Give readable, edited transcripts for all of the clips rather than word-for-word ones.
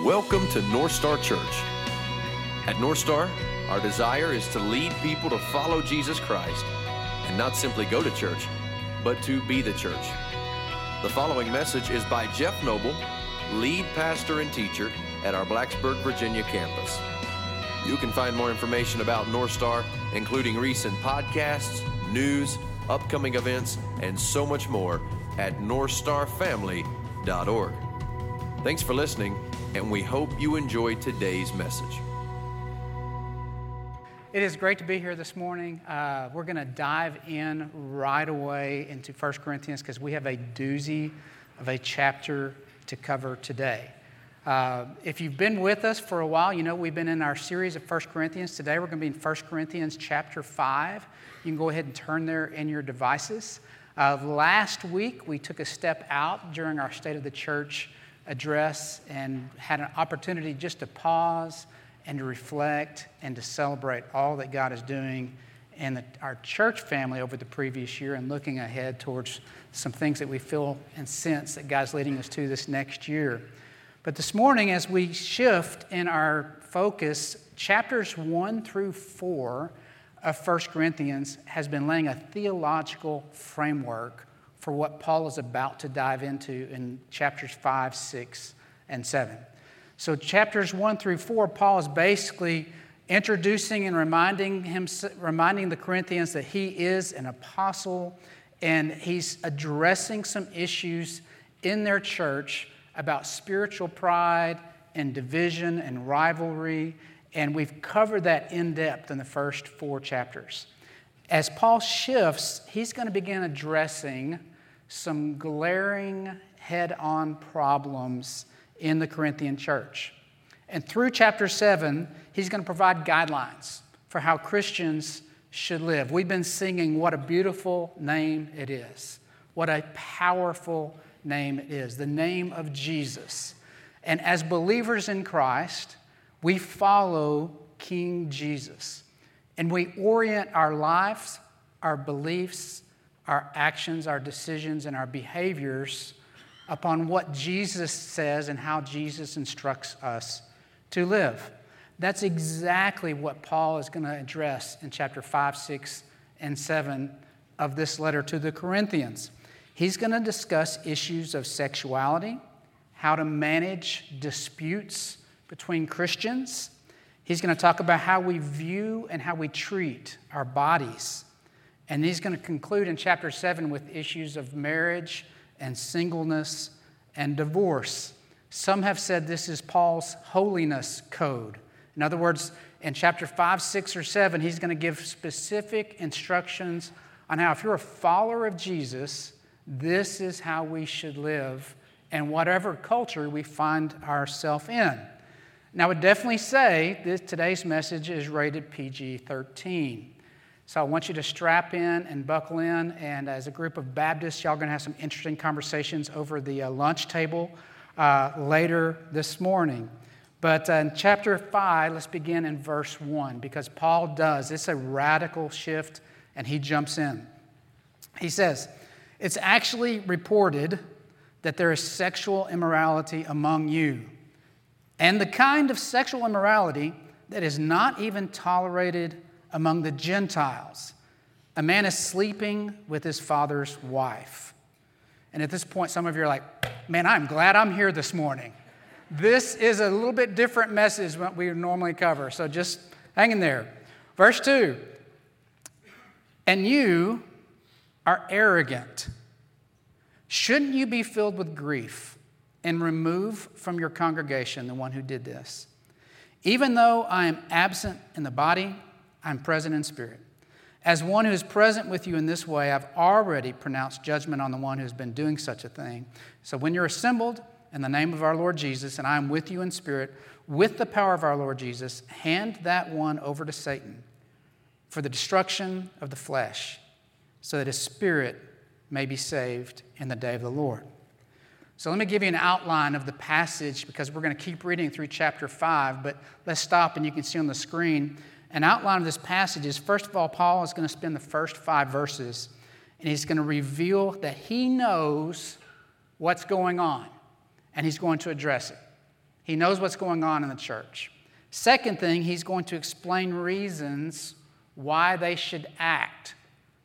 Welcome to North Star Church. At North Star, our desire is to lead people to follow Jesus Christ and not simply go to church, but to be the church. The following message is by Jeff Noble, lead pastor and teacher at our Blacksburg, Virginia campus. You can find more information about North Star, including recent podcasts, news, upcoming events, and so much more at northstarfamily.org. Thanks for listening, and we hope you enjoyed today's message. It is great to be here this morning. We're going to dive in right away into 1 Corinthians because we have a doozy of a chapter to cover today. If you've been with us for a while, you know we've been in our series of 1 Corinthians. Today we're going to be in 1 Corinthians chapter 5. You can go ahead and turn there in your devices. Last week we took a step out during our State of the Church address and had an opportunity just to pause and to reflect and to celebrate all that God is doing in our church family over the previous year and looking ahead towards some things that we feel and sense that God's leading us to this next year. But this morning, as we shift in our focus, chapters 1 through 4 of 1 Corinthians has been laying a theological framework for what Paul is about to dive into in chapters 5, 6, and 7. So chapters 1 through 4, Paul is basically introducing and reminding the Corinthians that he is an apostle, and he's addressing some issues in their church about spiritual pride and division and rivalry, and we've covered that in depth in the first 4 chapters. As Paul shifts, he's going to begin addressing some glaring head-on problems in the Corinthian church. And through chapter 7, he's going to provide guidelines for how Christians should live. We've been singing what a beautiful name it is. What a powerful name it is. The name of Jesus. And as believers in Christ, we follow King Jesus. And we orient our lives, our beliefs, our actions, our decisions, and our behaviors upon what Jesus says and how Jesus instructs us to live. That's exactly what Paul is going to address in chapter 5, 6, and 7 of this letter to the Corinthians. He's going to discuss issues of sexuality, how to manage disputes between Christians. He's going to talk about how we view and how we treat our bodies. And he's going to conclude in chapter 7 with issues of marriage and singleness and divorce. Some have said this is Paul's holiness code. In other words, in chapter 5, 6, or 7, he's going to give specific instructions on how if you're a follower of Jesus, this is how we should live in whatever culture we find ourselves in. Now, I would definitely say that today's message is rated PG-13. So I want you to strap in and buckle in, and as a group of Baptists, y'all are going to have some interesting conversations over the lunch table later this morning. But in chapter 5, let's begin in verse 1, because Paul does. It's a radical shift, and he jumps in. He says, "It's actually reported that there is sexual immorality among you, and the kind of sexual immorality that is not even tolerated among the Gentiles. A man is sleeping with his father's wife." And at this point, some of you are like, man, I'm glad I'm here this morning. This is a little bit different message than what we normally cover, so just hang in there. Verse 2, "And you are arrogant. Shouldn't you be filled with grief and remove from your congregation the one who did this? Even though I am absent in the body, I'm present in spirit. As one who is present with you in this way, I've already pronounced judgment on the one who's been doing such a thing. So when you're assembled in the name of our Lord Jesus, and I am with you in spirit, with the power of our Lord Jesus, hand that one over to Satan for the destruction of the flesh, so that his spirit may be saved in the day of the Lord." So let me give you an outline of the passage, because we're going to keep reading through chapter 5, but let's stop and you can see on the screen. An outline of this passage is, first of all, Paul is going to spend the first 5 verses, and he's going to reveal that he knows what's going on, and he's going to address it. He knows what's going on in the church. Second thing, he's going to explain reasons why they should act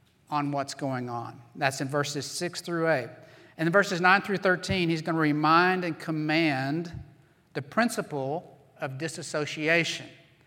on what's going on. That's in verses 6 through 8. And in verses 9 through 13, he's going to remind and command the principle of disassociation.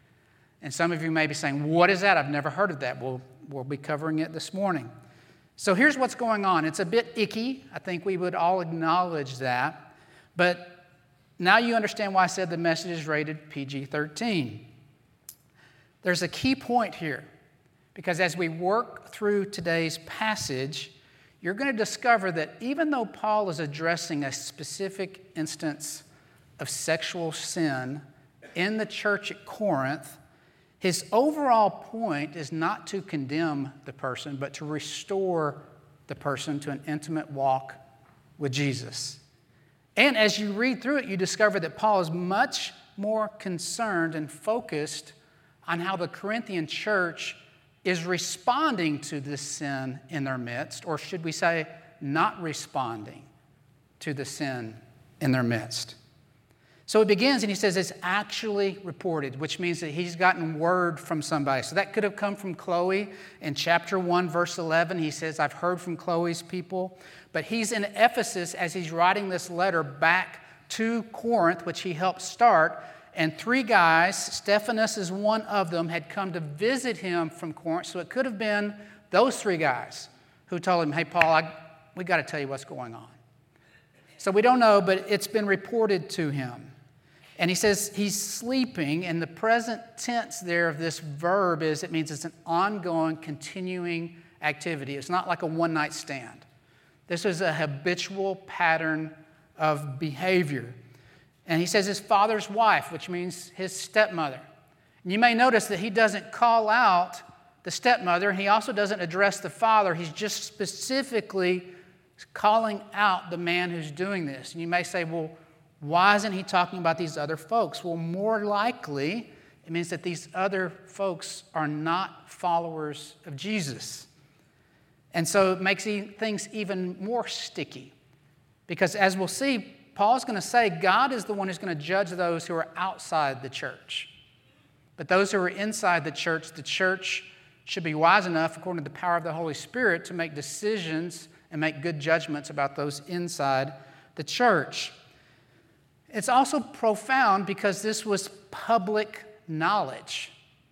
And some of you may be saying, what is that? I've never heard of that. We'll be covering it this morning. So here's what's going on. It's a bit icky. I think we would all acknowledge that. But now you understand why I said the message is rated PG-13. There's a key point here, because as we work through today's passage, you're going to discover that even though Paul is addressing a specific instance of sexual sin in the church at Corinth, his overall point is not to condemn the person, but to restore the person to an intimate walk with Jesus. And as you read through it, you discover that Paul is much more concerned and focused on how the Corinthian church is responding to this sin in their midst, or should we say, not responding to the sin in their midst. So it begins and he says it's actually reported, which means that he's gotten word from somebody. So that could have come from Chloe. In chapter 1, verse 11, he says, I've heard from Chloe's people. But he's in Ephesus as he's writing this letter back to Corinth, which he helped start. And 3 guys, Stephanas is one of them, had come to visit him from Corinth. So it could have been those 3 guys who told him, hey, Paul, we got to tell you what's going on. So we don't know, but it's been reported to him. And he says he's sleeping, and the present tense there of this verb it means it's an ongoing, continuing activity. It's not like a one-night stand. This is a habitual pattern of behavior. And he says his father's wife, which means his stepmother. And you may notice that he doesn't call out the stepmother. He also doesn't address the father. He's just specifically calling out the man who's doing this. And you may say, well, why isn't he talking about these other folks? Well, more likely, it means that these other folks are not followers of Jesus. And so it makes things even more sticky. Because as we'll see, Paul's going to say God is the one who's going to judge those who are outside the church. But those who are inside the church should be wise enough, according to the power of the Holy Spirit, to make decisions and make good judgments about those inside the church. It's also profound because this was public knowledge.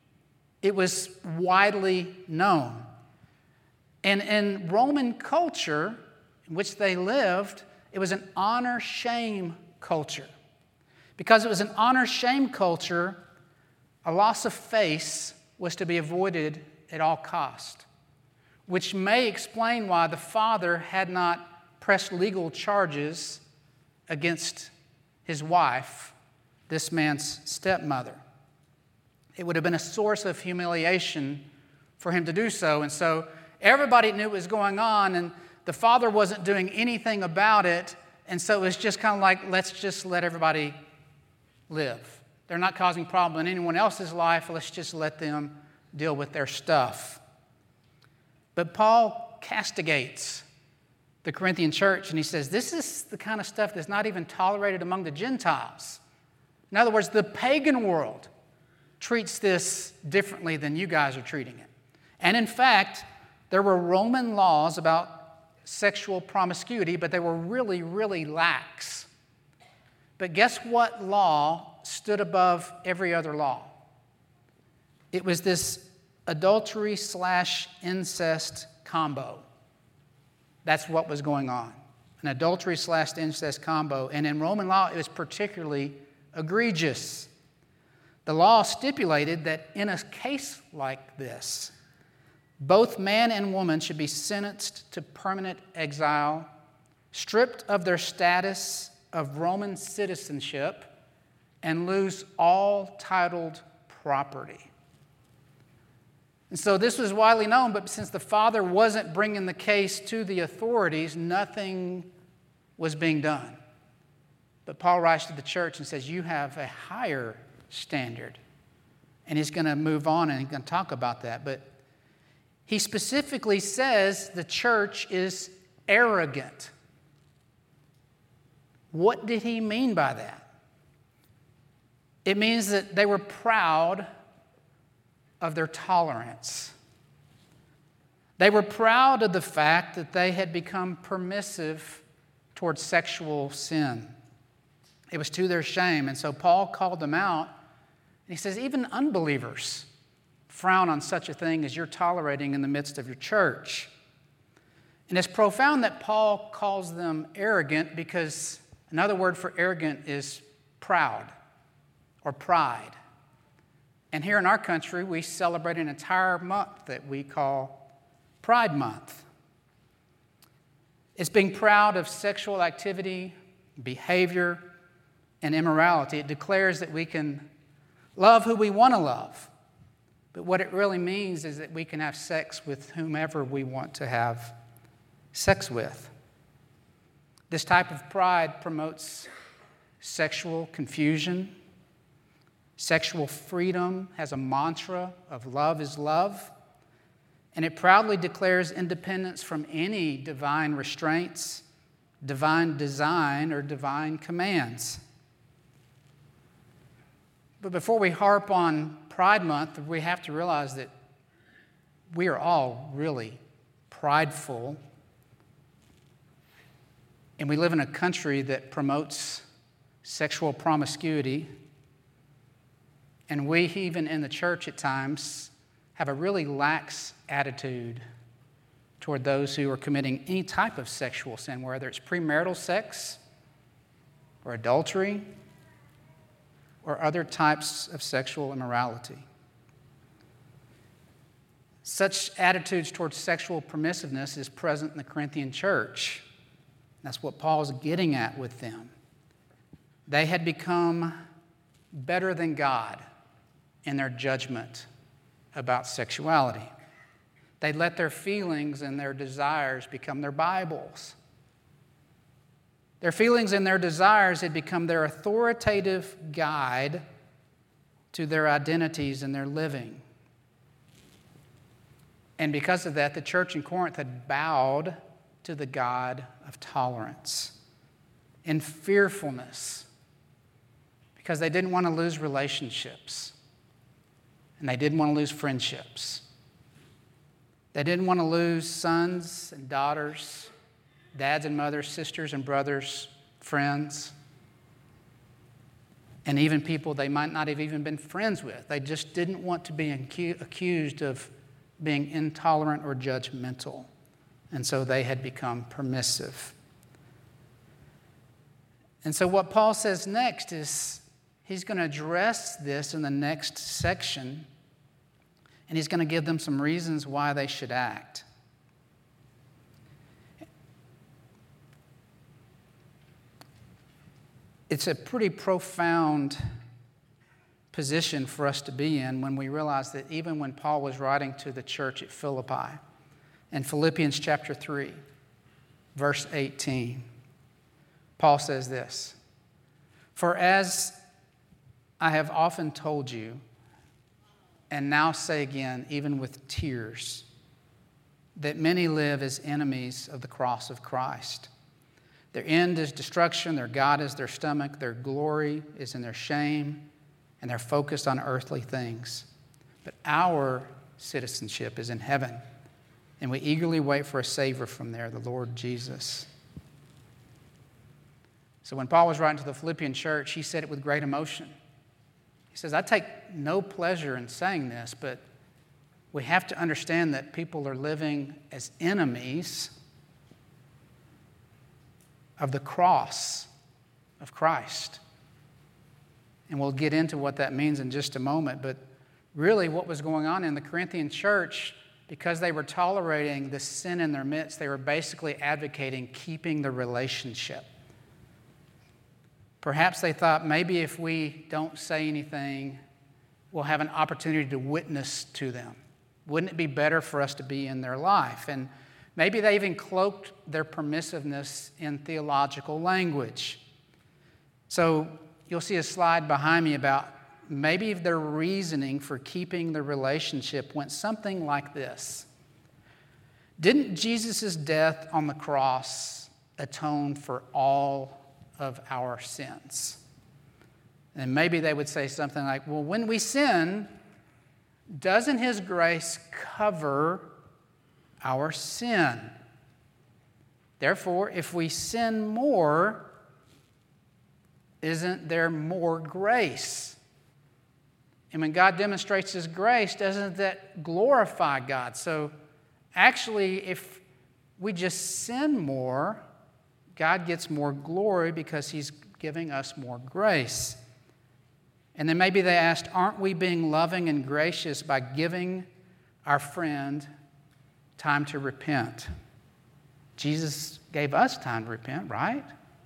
It was widely known. And in Roman culture in which they lived, it was an honor-shame culture. Because it was an honor-shame culture, a loss of face was to be avoided at all cost, which may explain why the father had not pressed legal charges against his wife, this man's stepmother. It would have been a source of humiliation for him to do so. And so everybody knew what was going on, and the father wasn't doing anything about it. And so it was just kind of like, let's just let everybody live. They're not causing problem in anyone else's life. Let's just let them deal with their stuff. But Paul castigates the Corinthian church, and he says, this is the kind of stuff that's not even tolerated among the Gentiles. In other words, the pagan world treats this differently than you guys are treating it. And in fact, there were Roman laws about sexual promiscuity, but they were really, really lax. But guess what law stood above every other law? It was this adultery/incest combo. That's what was going on. An adultery/incest combo. And in Roman law, it was particularly egregious. The law stipulated that in a case like this, both man and woman should be sentenced to permanent exile, stripped of their status of Roman citizenship, and lose all titled property. And so this was widely known, but since the father wasn't bringing the case to the authorities, nothing was being done. But Paul writes to the church and says, you have a higher standard. And he's going to move on and he's going to talk about that. But he specifically says the church is arrogant. What did he mean by that? It means that they were proud of their tolerance. They were proud of the fact that they had become permissive towards sexual sin. It was to their shame. And so Paul called them out. And he says, even unbelievers frown on such a thing as you're tolerating in the midst of your church. And it's profound that Paul calls them arrogant, because another word for arrogant is proud or pride. And here in our country, we celebrate an entire month that we call Pride Month. It's being proud of sexual activity, behavior, and immorality. It declares that we can love who we want to love. But what it really means is that we can have sex with whomever we want to have sex with. This type of pride promotes sexual confusion. Sexual freedom has a mantra of love is love. And it proudly declares independence from any divine restraints, divine design, or divine commands. But before we harp on Pride Month, we have to realize that we are all really prideful. And we live in a country that promotes sexual promiscuity. And we, even in the church at times, have a really lax attitude toward those who are committing any type of sexual sin, whether it's premarital sex or adultery or other types of sexual immorality. Such attitudes towards sexual permissiveness is present in the Corinthian church. That's what Paul's getting at with them. They had become better than God in their judgment about sexuality. They let their feelings and their desires become their Bibles. Their feelings and their desires had become their authoritative guide to their identities and their living. And because of that, the church in Corinth had bowed to the God of tolerance in fearfulness, because they didn't want to lose relationships. And they didn't want to lose friendships. They didn't want to lose sons and daughters, dads and mothers, sisters and brothers, friends, and even people they might not have even been friends with. They just didn't want to be accused of being intolerant or judgmental. And so they had become permissive. And so what Paul says next is he's going to address this in the next section. And he's going to give them some reasons why they should act. It's a pretty profound position for us to be in when we realize that even when Paul was writing to the church at Philippi, in Philippians chapter 3, verse 18, Paul says this: "For as I have often told you, and now say again, even with tears, that many live as enemies of the cross of Christ. Their end is destruction, their God is their stomach, their glory is in their shame, and they're focused on earthly things. But our citizenship is in heaven, and we eagerly wait for a Savior from there, the Lord Jesus." So when Paul was writing to the Philippian church, he said it with great emotion. He says, I take no pleasure in saying this, but we have to understand that people are living as enemies of the cross of Christ. And we'll get into what that means in just a moment. But really what was going on in the Corinthian church, because they were tolerating the sin in their midst, they were basically advocating keeping the relationship. Perhaps they thought, maybe if we don't say anything, we'll have an opportunity to witness to them. Wouldn't it be better for us to be in their life? And maybe they even cloaked their permissiveness in theological language. So you'll see a slide behind me about maybe their reasoning for keeping the relationship went something like this. Didn't Jesus' death on the cross atone for all of our sins? And maybe they would say something like, well, when we sin, doesn't His grace cover our sin? Therefore, if we sin more, isn't there more grace? And when God demonstrates His grace, doesn't that glorify God? So actually, if we just sin more, God gets more glory because He's giving us more grace. And then maybe they asked, aren't we being loving and gracious by giving our friend time to repent? Jesus gave us time to repent, right?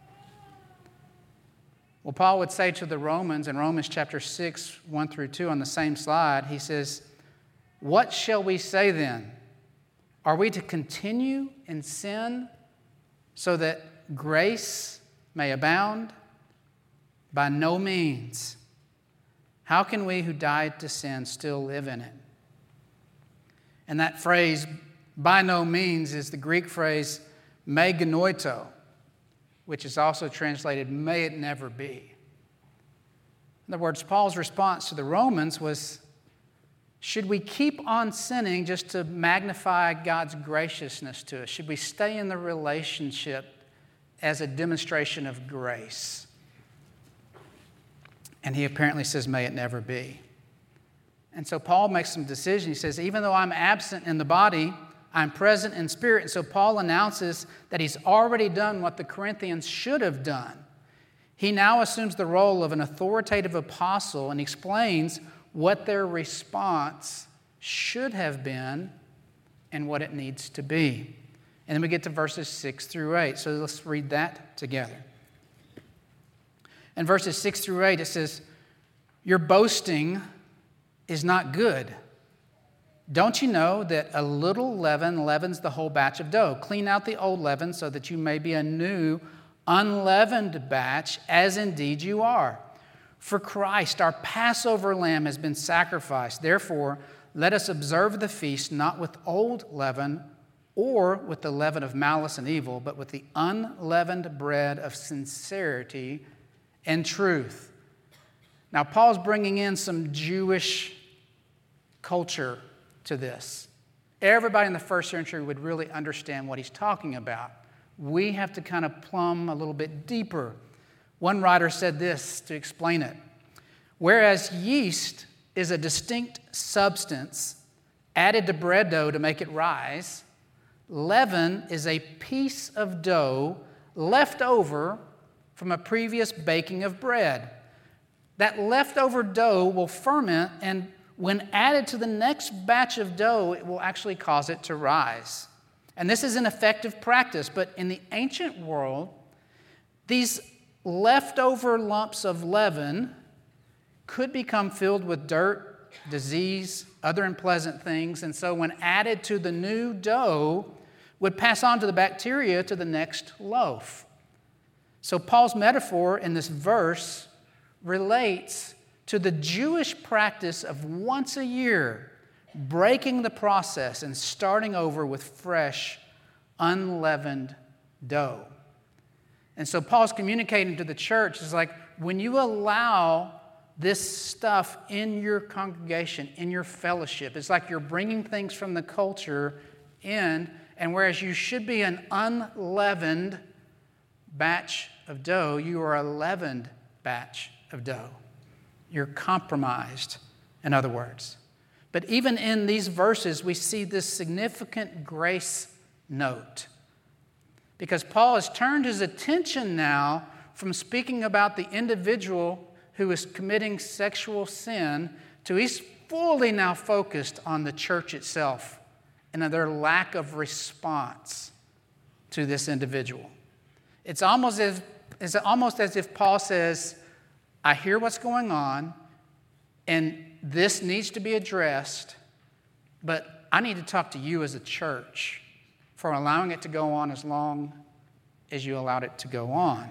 Well, Paul would say to the Romans in Romans chapter 6, 1 through 2 on the same slide, he says, what shall we say then? Are we to continue in sin so that grace may abound? By no means. How can we who died to sin still live in it? And that phrase, by no means, is the Greek phrase, me genoito, which is also translated, may it never be. In other words, Paul's response to the Romans was, should we keep on sinning just to magnify God's graciousness to us? Should we stay in the relationship as a demonstration of grace? And he apparently says, may it never be. And so Paul makes some decision. He says, even though I'm absent in the body, I'm present in spirit. And so Paul announces that he's already done what the Corinthians should have done. He now assumes the role of an authoritative apostle and explains what their response should have been and what it needs to be. And then we get to verses 6 through 8. So let's read that together. In verses 6 through 8, it says, your boasting is not good. Don't you know that a little leaven leavens the whole batch of dough? Clean out the old leaven so that you may be a new, unleavened batch, as indeed you are. For Christ, our Passover lamb, has been sacrificed. Therefore, let us observe the feast not with old leaven or with the leaven of malice and evil, but with the unleavened bread of sincerity and truth. Now, Paul's bringing in some Jewish culture to this. Everybody in the first century would really understand what he's talking about. We have to kind of plumb a little bit deeper. One writer said this to explain it. Whereas yeast is a distinct substance added to bread dough to make it rise, leaven is a piece of dough left over from a previous baking of bread. That leftover dough will ferment, and when added to the next batch of dough, it will actually cause it to rise. And this is an effective practice, but in the ancient world, these leftover lumps of leaven could become filled with dirt, disease, other unpleasant things, and so when added to the new dough, would pass on to the bacteria to the next loaf. So Paul's metaphor in this verse relates to the Jewish practice of once a year breaking the process and starting over with fresh, unleavened dough. And so Paul's communicating to the church is like, when you allow this stuff in your congregation, in your fellowship, it's like you're bringing things from the culture in, and whereas you should be an unleavened batch of dough, you are a leavened batch of dough. You're compromised, in other words. But even in these verses, we see this significant grace note. Because Paul has turned his attention now from speaking about the individual who is committing sexual sin to he's fully now focused on the church itself and their lack of response to this individual. It's almost as if Paul says, I hear what's going on, and this needs to be addressed, but I need to talk to you as a church for allowing it to go on as long as you allowed it to go on.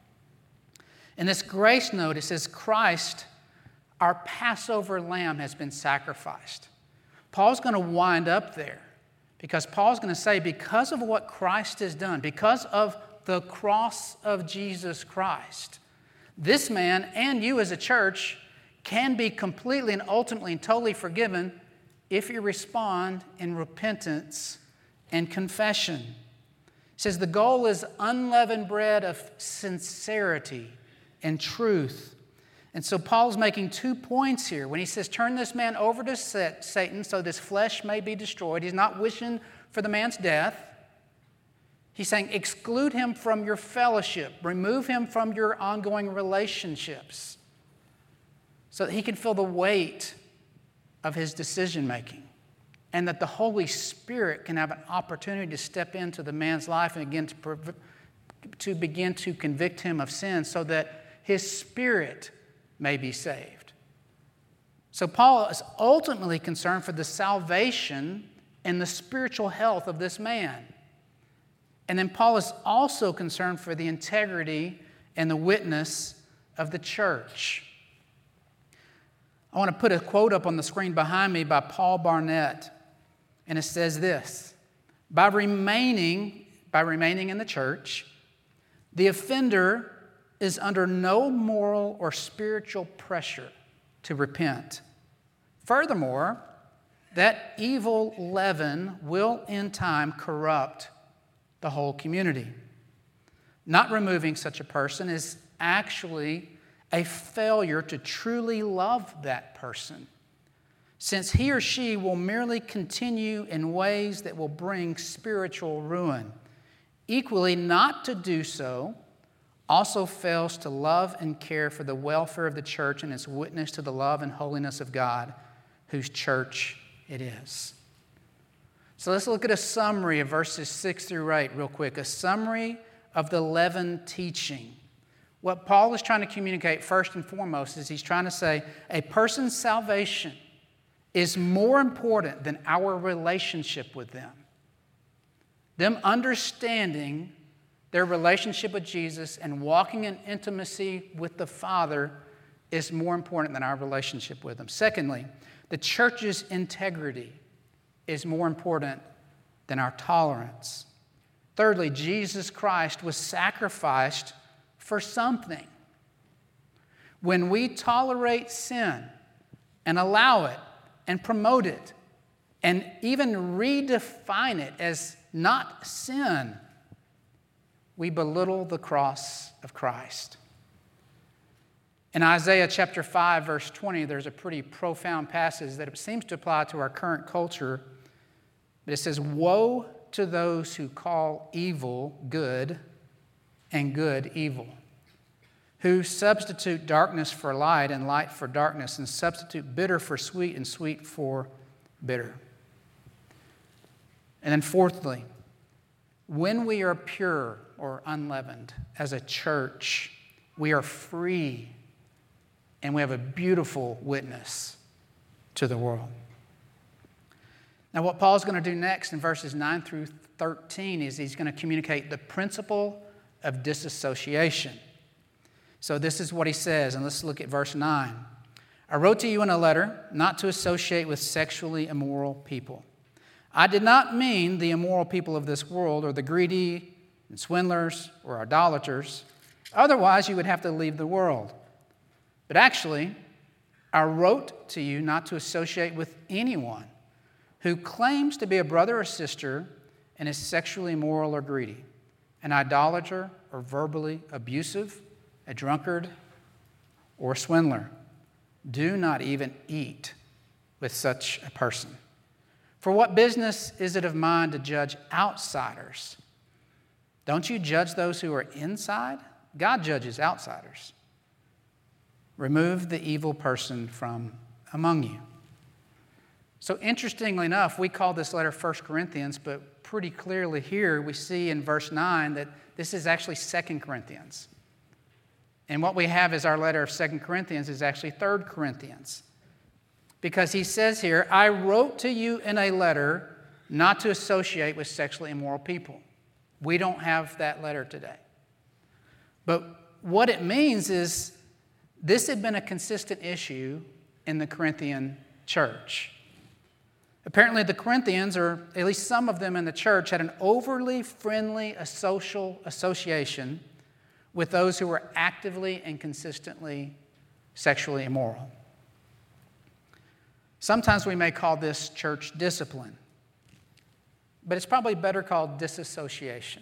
In this grace note, it says, Christ, our Passover lamb, has been sacrificed. Paul's going to wind up there because Paul's going to say, because of what Christ has done, because of the cross of Jesus Christ, This man and you as a church can be completely and ultimately and totally forgiven if you respond in repentance and confession. It says the goal is unleavened bread of sincerity and truth. And so Paul's making 2 points here. When he says, turn this man over to Satan so this flesh may be destroyed, he's not wishing for the man's death. He's saying, exclude him from your fellowship. Remove him from your ongoing relationships so that he can feel the weight of his decision making, and that the Holy Spirit can have an opportunity to step into the man's life and again to begin to convict him of sin so that his spirit may be saved. So Paul is ultimately concerned for the salvation and the spiritual health of this man. And then Paul is also concerned for the integrity and the witness of the church. I want to put a quote up on the screen behind me by Paul Barnett, and it says this: by remaining in the church, the offender is under no moral or spiritual pressure to repent. Furthermore, that evil leaven will in time corrupt the whole community. Not removing such a person is actually a failure to truly love that person, since he or she will merely continue in ways that will bring spiritual ruin. Equally, not to do so also fails to love and care for the welfare of the church and its witness to the love and holiness of God, whose church it is. So let's look at a summary of verses 6 through 8 real quick. A summary of the leaven teaching. What Paul is trying to communicate first and foremost is he's trying to say a person's salvation is more important than our relationship with them. Them understanding their relationship with Jesus and walking in intimacy with the Father is more important than our relationship with them. Secondly, the church's integrity is more important than our tolerance. Thirdly, Jesus Christ was sacrificed for something. When we tolerate sin and allow it and promote it and even redefine it as not sin, we belittle the cross of Christ. In Isaiah chapter 5, verse 20, there's a pretty profound passage that seems to apply to our current culture. But it says, woe to those who call evil good and good evil, who substitute darkness for light and light for darkness, and substitute bitter for sweet and sweet for bitter. And then fourthly, when we are pure or unleavened as a church, we are free and we have a beautiful witness to the world. Now, what Paul's going to do next in verses 9 through 13 is he's going to communicate the principle of disassociation. So this is what he says, and let's look at verse 9. I wrote to you in a letter not to associate with sexually immoral people. I did not mean the immoral people of this world or the greedy and swindlers or idolaters. Otherwise, you would have to leave the world. But actually, I wrote to you not to associate with anyone who claims to be a brother or sister and is sexually immoral or greedy, an idolater or verbally abusive, a drunkard or a swindler. Do not even eat with such a person. For what business is it of mine to judge outsiders? Don't you judge those who are inside? God judges outsiders. Remove the evil person from among you. So interestingly enough, we call this letter 1 Corinthians, but pretty clearly here we see in verse 9 that this is actually 2 Corinthians. And what we have as our letter of 2 Corinthians is actually 3 Corinthians. Because he says here, I wrote to you in a letter not to associate with sexually immoral people. We don't have that letter today. But what it means is this had been a consistent issue in the Corinthian church. Apparently the Corinthians, or at least some of them in the church, had an overly friendly social association with those who were actively and consistently sexually immoral. Sometimes we may call this church discipline, but it's probably better called disassociation.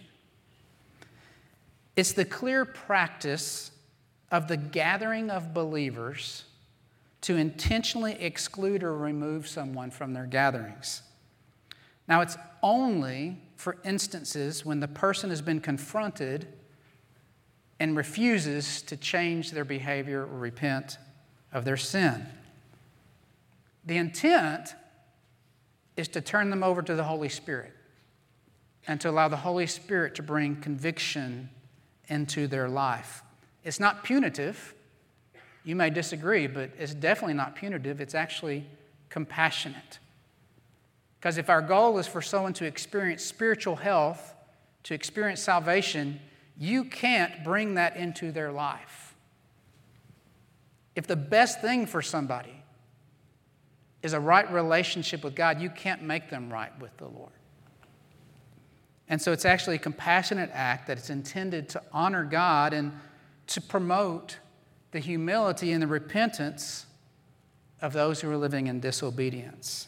It's the clear practice of the gathering of believers to intentionally exclude or remove someone from their gatherings. Now, it's only for instances when the person has been confronted and refuses to change their behavior or repent of their sin. The intent is to turn them over to the Holy Spirit and to allow the Holy Spirit to bring conviction into their life. It's not punitive. You may disagree, but it's definitely not punitive. It's actually compassionate. Because if our goal is for someone to experience spiritual health, to experience salvation, you can't bring that into their life. If the best thing for somebody is a right relationship with God, you can't make them right with the Lord. And so it's actually a compassionate act that is intended to honor God and to promote the humility and the repentance of those who are living in disobedience.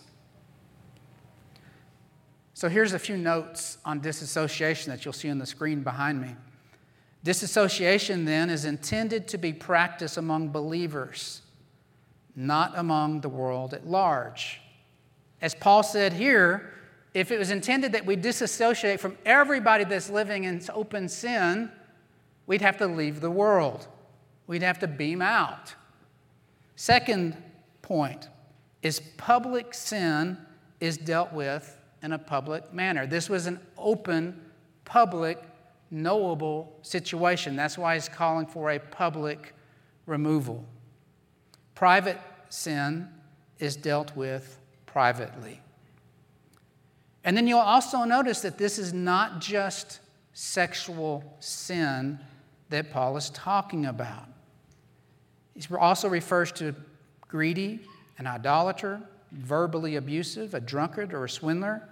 So here's a few notes on disassociation that you'll see on the screen behind me. Disassociation, then, is intended to be practiced among believers, not among the world at large. As Paul said here, if it was intended that we disassociate from everybody that's living in open sin, we'd have to leave the world. We'd have to beam out. Second point is public sin is dealt with in a public manner. This was an open, public, knowable situation. That's why he's calling for a public removal. Private sin is dealt with privately. And then you'll also notice that this is not just sexual sin that Paul is talking about. He also refers to greedy, an idolater, verbally abusive, a drunkard, or a swindler.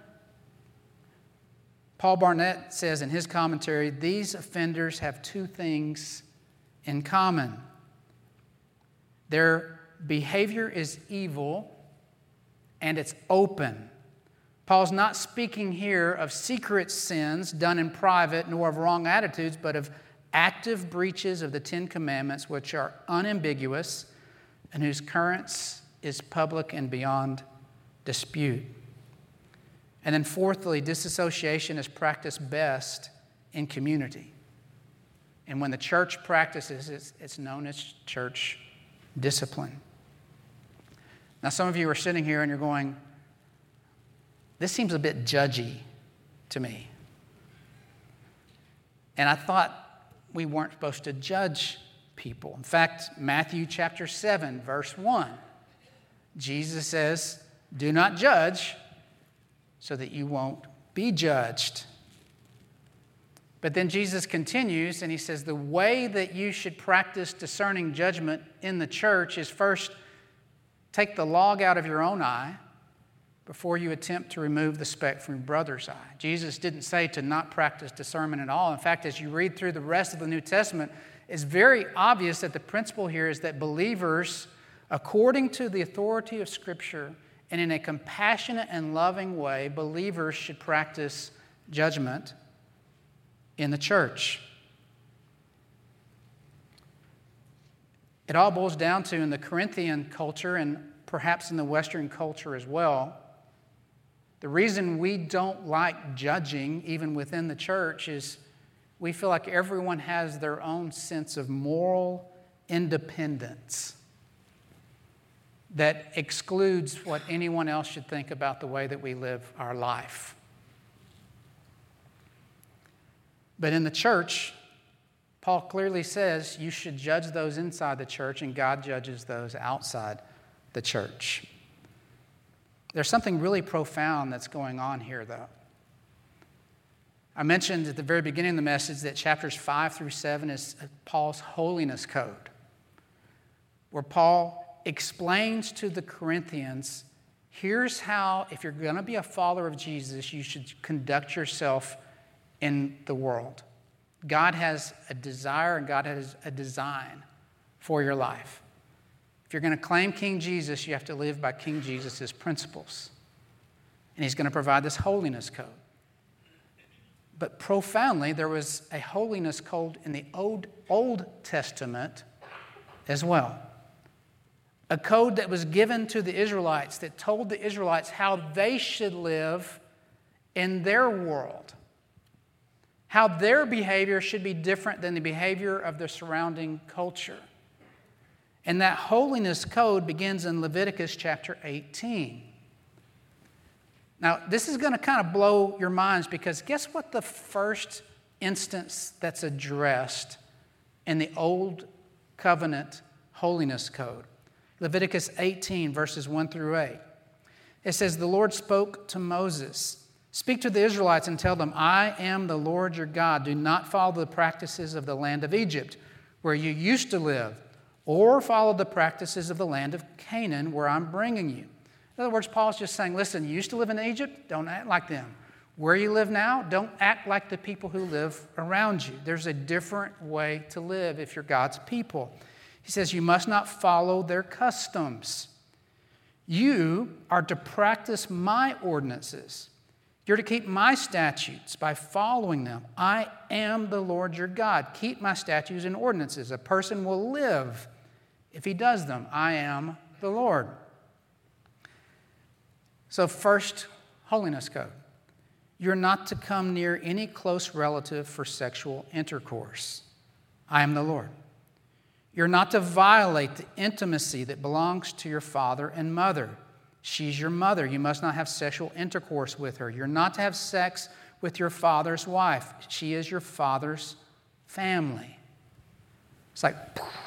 Paul Barnett says in his commentary, these offenders have two things in common. Their behavior is evil and it's open. Paul's not speaking here of secret sins done in private, nor of wrong attitudes, but of active breaches of the Ten Commandments, which are unambiguous and whose occurrence is public and beyond dispute. And then fourthly, disassociation is practiced best in community. And when the church practices it, it's known as church discipline. Now, some of you are sitting here and you're going, this seems a bit judgy to me. And I thought we weren't supposed to judge people. In fact, Matthew chapter 7, verse 1, Jesus says, do not judge so that you won't be judged. But then Jesus continues and he says, the way that you should practice discerning judgment in the church is first take the log out of your own eye before you attempt to remove the speck from your brother's eye. Jesus didn't say to not practice discernment at all. In fact, as you read through the rest of the New Testament, it's very obvious that the principle here is that believers, according to the authority of Scripture and in a compassionate and loving way, believers should practice judgment in the church. It all boils down to, in the Corinthian culture and perhaps in the Western culture as well, the reason we don't like judging, even within the church, is we feel like everyone has their own sense of moral independence that excludes what anyone else should think about the way that we live our life. But in the church, Paul clearly says you should judge those inside the church, and God judges those outside the church. There's something really profound that's going on here, though. I mentioned at the very beginning of the message that chapters 5 through 7 is Paul's holiness code, where Paul explains to the Corinthians, here's how, if you're going to be a follower of Jesus, you should conduct yourself in the world. God has a desire and God has a design for your life. If you're going to claim King Jesus, you have to live by King Jesus' principles. And he's going to provide this holiness code. But profoundly, there was a holiness code in the Old Testament as well. A code that was given to the Israelites that told the Israelites how they should live in their world, how their behavior should be different than the behavior of the surrounding culture. And that holiness code begins in Leviticus chapter 18. Now, this is going to kind of blow your minds because guess what the first instance that's addressed in the Old Covenant holiness code? Leviticus 18, verses 1 through 8. It says, "The Lord spoke to Moses, 'Speak to the Israelites and tell them, I am the Lord your God. Do not follow the practices of the land of Egypt, where you used to live, or follow the practices of the land of Canaan, where I'm bringing you.'" In other words, Paul's just saying, listen, you used to live in Egypt, don't act like them. Where you live now, don't act like the people who live around you. There's a different way to live if you're God's people. He says, you must not follow their customs. You are to practice my ordinances. You're to keep my statutes by following them. I am the Lord your God. Keep my statutes and ordinances. A person will live if he does them. I am the Lord. So first, holiness code. You're not to come near any close relative for sexual intercourse. I am the Lord. You're not to violate the intimacy that belongs to your father and mother. She's your mother. You must not have sexual intercourse with her. You're not to have sex with your father's wife. She is your father's family. It's like,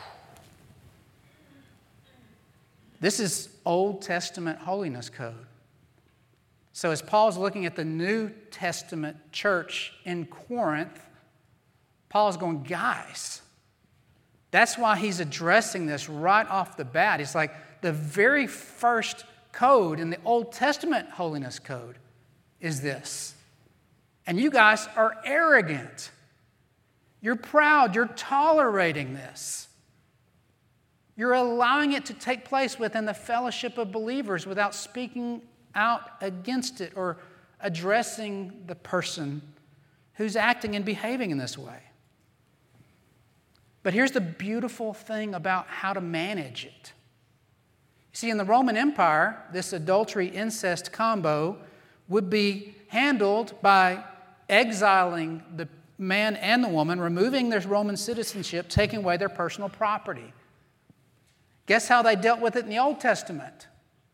this is Old Testament holiness code. So as Paul's looking at the New Testament church in Corinth, Paul's going, guys, that's why he's addressing this right off the bat. It's like the very first code in the Old Testament holiness code is this. And you guys are arrogant. You're proud. You're tolerating this. You're allowing it to take place within the fellowship of believers without speaking out against it or addressing the person who's acting and behaving in this way. But here's the beautiful thing about how to manage it. You see, in the Roman Empire, this adultery incest combo would be handled by exiling the man and the woman, removing their Roman citizenship, taking away their personal property. Guess how they dealt with it in the Old Testament?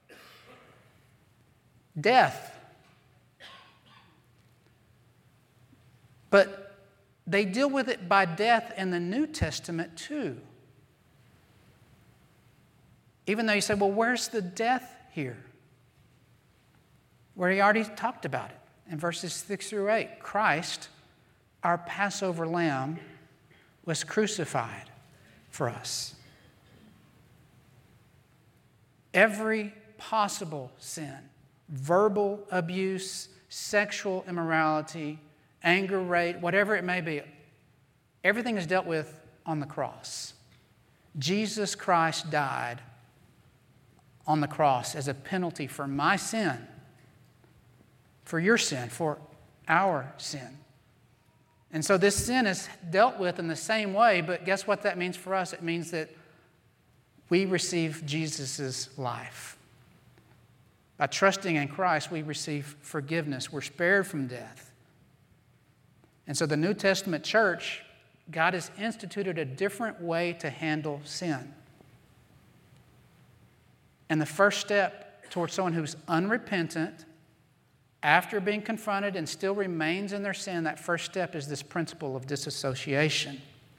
Death. But they deal with it by death in the New Testament too. Even though you say, well, where's the death here? Where he already talked about it in verses 6 through 8. Christ, our Passover lamb, was crucified for us. Every possible sin, verbal abuse, sexual immorality, anger rate, whatever it may be, everything is dealt with on the cross. Jesus Christ died on the cross as a penalty for my sin, for your sin, for our sin. And so this sin is dealt with in the same way, but guess what that means for us? It means that we receive Jesus' life. By trusting in Christ, we receive forgiveness. We're spared from death. And so the New Testament church, God has instituted a different way to handle sin. And the first step towards someone who's unrepentant, after being confronted and still remains in their sin, that first step is this principle of disassociation.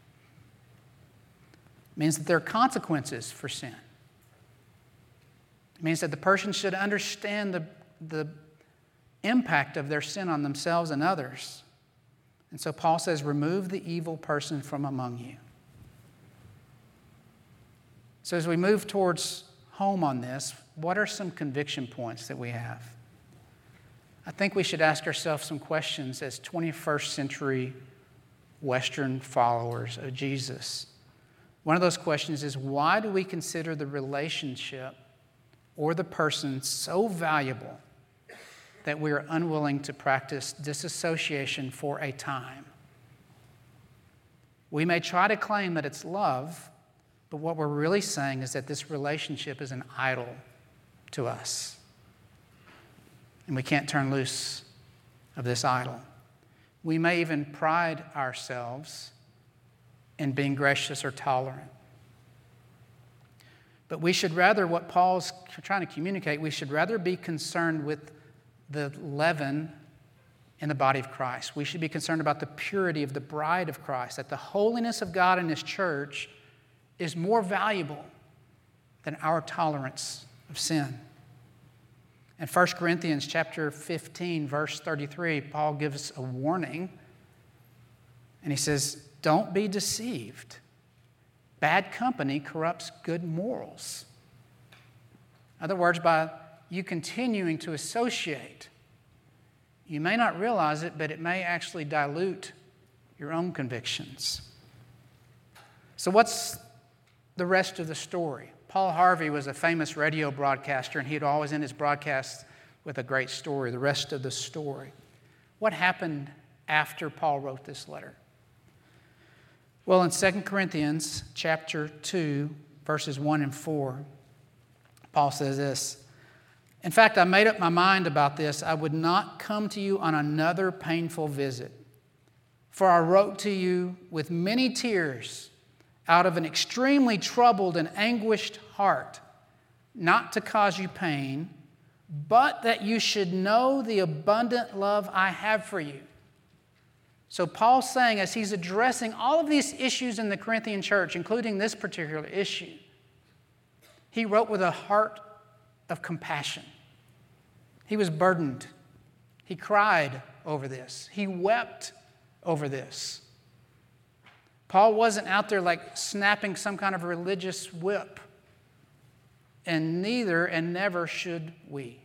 It means that there are consequences for sin. It means that the person should understand the impact of their sin on themselves and others. And so Paul says, remove the evil person from among you. So as we move towards home on this, what are some conviction points that we have? I think we should ask ourselves some questions as 21st century Western followers of Jesus. One of those questions is, why do we consider the relationship or the person so valuable that we are unwilling to practice disassociation for a time? We may try to claim that it's love, but what we're really saying is that this relationship is an idol to us. And we can't turn loose of this idol. We may even pride ourselves in being gracious or tolerant. But we should rather, what Paul's trying to communicate, we should rather be concerned with the leaven in the body of Christ. We should be concerned about the purity of the bride of Christ, that the holiness of God in His church is more valuable than our tolerance of sin. In 1 Corinthians chapter 15, verse 33, Paul gives a warning, and he says, don't be deceived. Bad company corrupts good morals. In other words, by you continuing to associate, you may not realize it, but it may actually dilute your own convictions. So what's the rest of the story? Paul Harvey was a famous radio broadcaster, and he'd always end his broadcasts with a great story, the rest of the story. What happened after Paul wrote this letter? Well, in 2 Corinthians chapter 2, verses 1 and 4, Paul says this, in fact, I made up my mind about this. I would not come to you on another painful visit, for I wrote to you with many tears out of an extremely troubled and anguished heart, not to cause you pain, but that you should know the abundant love I have for you. So Paul's saying, as he's addressing all of these issues in the Corinthian church, including this particular issue, he wrote with a heart of compassion. He was burdened. He cried over this. He wept over this. Paul wasn't out there like snapping some kind of religious whip. And neither and never should we.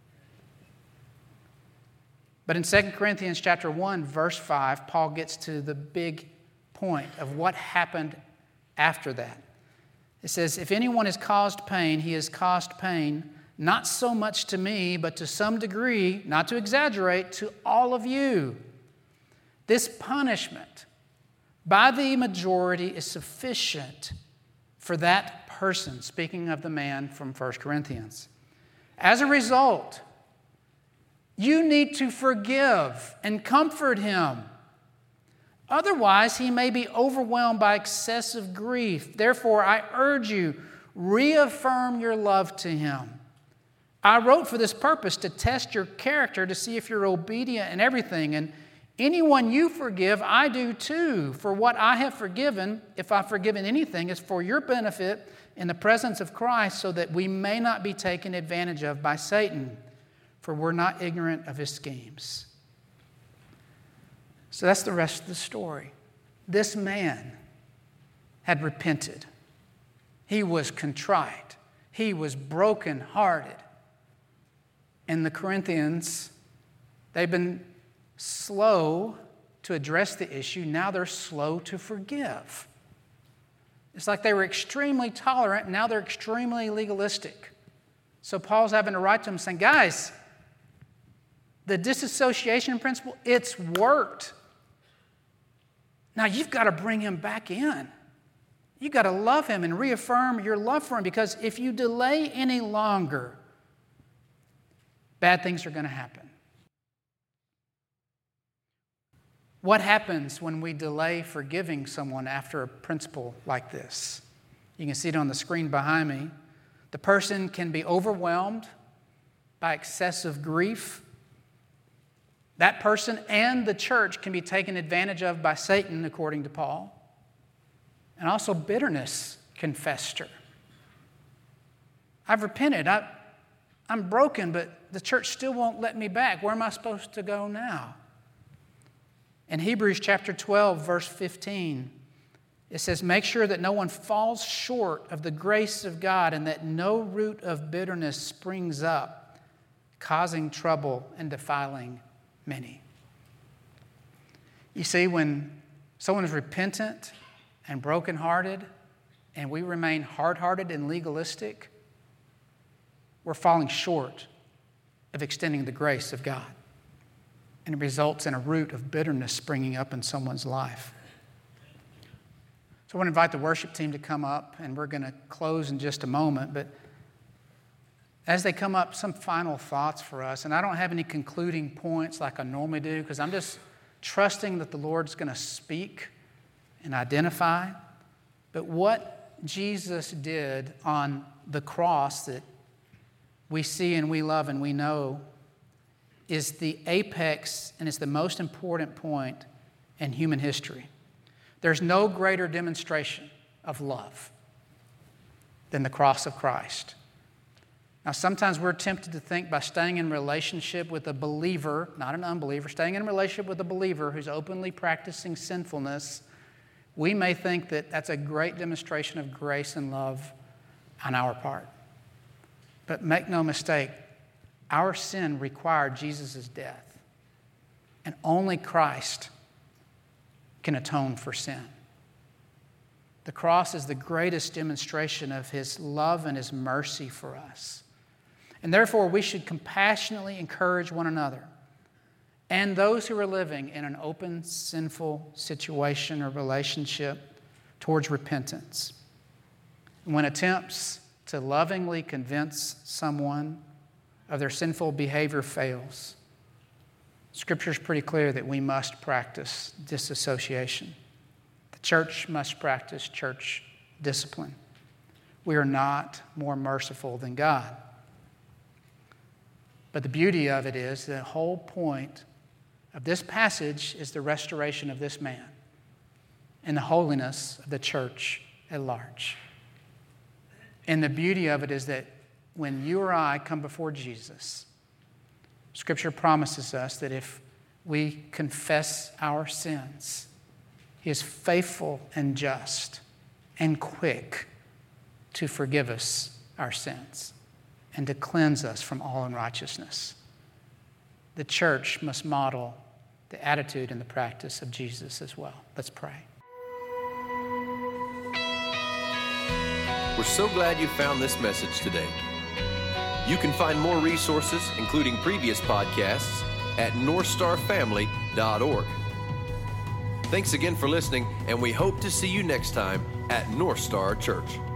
But in 2 Corinthians chapter 1, verse 5, Paul gets to the big point of what happened after that. It says, if anyone has caused pain, he has caused pain not so much to me, but to some degree, not to exaggerate, to all of you. This punishment by the majority is sufficient for that person, speaking of the man from 1 Corinthians. As a result, you need to forgive and comfort him. Otherwise, he may be overwhelmed by excessive grief. Therefore, I urge you, reaffirm your love to him. I wrote for this purpose, to test your character, to see if you're obedient in everything. And anyone you forgive, I do too. For what I have forgiven, if I've forgiven anything, is for your benefit in the presence of Christ, so that we may not be taken advantage of by Satan. For we're not ignorant of his schemes. So that's the rest of the story. This man had repented. He was contrite. He was brokenhearted. And the Corinthians, they've been slow to address the issue. Now they're slow to forgive. It's like they were extremely tolerant. Now they're extremely legalistic. So Paul's having to write to them saying, guys, the disassociation principle, it's worked. Now you've got to bring him back in. You've got to love him and reaffirm your love for him, because if you delay any longer, bad things are going to happen. What happens when we delay forgiving someone after a principle like this? You can see it on the screen behind me. The person can be overwhelmed by excessive grief. That person and the church can be taken advantage of by Satan, according to Paul. And also bitterness can fester. I've repented. I'm broken, but the church still won't let me back. Where am I supposed to go now? In Hebrews chapter 12, verse 15, it says, make sure that no one falls short of the grace of God, and that no root of bitterness springs up, causing trouble and defiling many. You see, when someone is repentant and brokenhearted, and we remain hard-hearted and legalistic, we're falling short of extending the grace of God. And it results in a root of bitterness springing up in someone's life. So I want to invite the worship team to come up, and we're going to close in just a moment. But as they come up, some final thoughts for us. And I don't have any concluding points like I normally do, because I'm just trusting that the Lord's going to speak and identify. But what Jesus did on the cross that we see and we love and we know is the apex, and it's the most important point in human history. There's no greater demonstration of love than the cross of Christ. Now, sometimes we're tempted to think by staying in relationship with a believer, not an unbeliever, staying in a relationship with a believer who's openly practicing sinfulness, we may think that that's a great demonstration of grace and love on our part. But make no mistake, our sin required Jesus' death. And only Christ can atone for sin. The cross is the greatest demonstration of His love and His mercy for us. And therefore, we should compassionately encourage one another and those who are living in an open, sinful situation or relationship towards repentance. And when attempts to lovingly convince someone of their sinful behavior fails, Scripture is pretty clear that we must practice disassociation. The church must practice church discipline. We are not more merciful than God. But the beauty of it is the whole point of this passage is the restoration of this man and the holiness of the church at large. And the beauty of it is that when you or I come before Jesus, Scripture promises us that if we confess our sins, He is faithful and just and quick to forgive us our sins and to cleanse us from all unrighteousness. The church must model the attitude and the practice of Jesus as well. Let's pray. We're so glad you found this message today. You can find more resources, including previous podcasts, at northstarfamily.org. Thanks again for listening, and we hope to see you next time at North Star Church.